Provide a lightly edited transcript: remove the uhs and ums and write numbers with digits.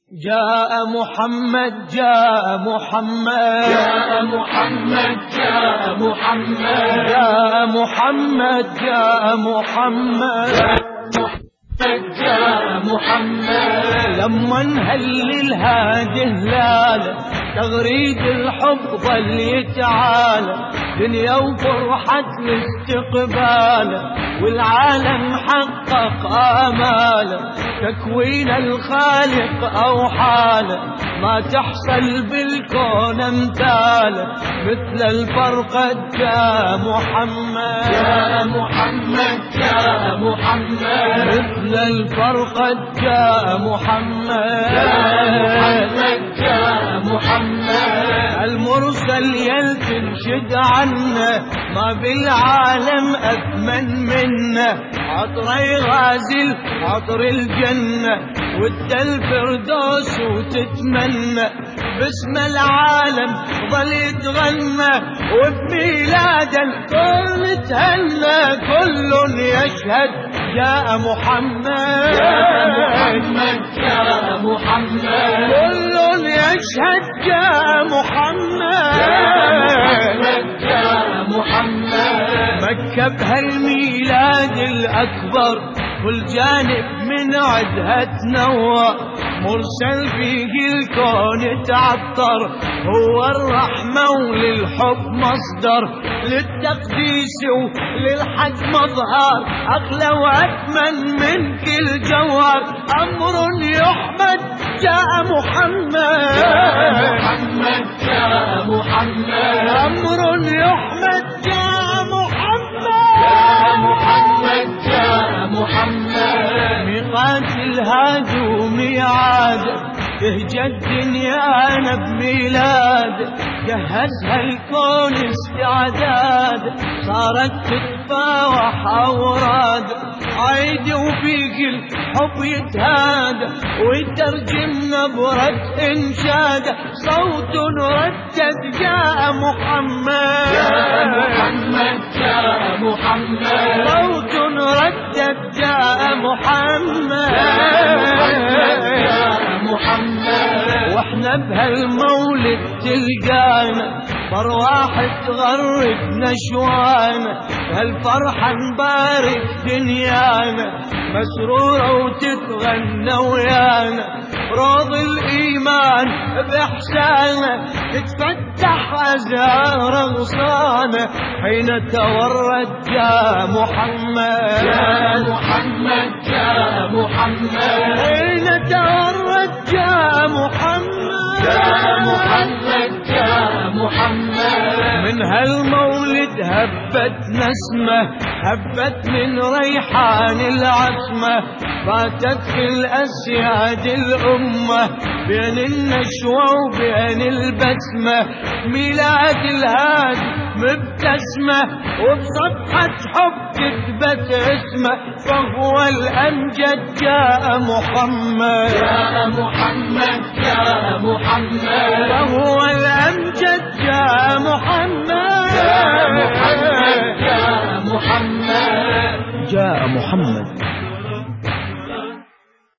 جاء محمد جاء محمد جاء محمد جاء محمد جاء محمد جاء محمد جاء محمد لما نهلل هذه هلاله تغريد الحب ظل يتعالى دنيا وفرحة الاستقبال والعالم حقق آماله تكوين الخالق أو حاله ما تحصل بالكون امثاله مثل الفرقد جاء محمد جاء محمد جاء محمد مثل الفرقد جاء محمد جاء محمد المرسل يلتنشد عنا ما بالعالم أثمن منا عطري غازل عطر الجنة ود الفردوس وتتمنى باسم العالم ظل يتغنى وبميلاد الكل تهنى كل يشهد جاء محمد جاء محمد كل يشهد جاء محمد جاء محمد مكة بهالميلاد الأكبر كل جانب من عدها تنور مرسل فيه الكون تعطر هو الرحمة وللحب مصدر للتقديس وللحج مظهر أغلى وأثمن من كل جوهر أمر يحمد جاء محمد جاء محمد أمر يحمد جاء محمد جاء محمد ميقات الهادي وميعاد تهجى الدنيا أنا بميلاد جهزها الكون استعداد صارت تتفاوح أوراد عيد وفيك الحب يتهادى ويترجم نبرة إنشاد صوت ردد جاء محمد جاء محمد صوت ردد جاء محمد واحنا بهالمولد تلقانا فرواح تغرد نشوانا بهالفرحة نبارك دنيانا مسرورة وتتغنى ويانا روض الإيمان بإحسانه تتفتح أزهار غصانه حين تورد جاء محمد جاء محمد حين تورد جاء محمد جاء محمد من هالمولد هبت نسمة هبت من ريحان العتمة فاتت في الأسياد الأمة بين النشوة وبين البسمة ميلاد الهادي مبتسمة وبصفحة حب تثبت اسمه فهو الأمجد جاء محمد جاء محمد فهو الأمجد جاء محمد جاء محمد جاء محمد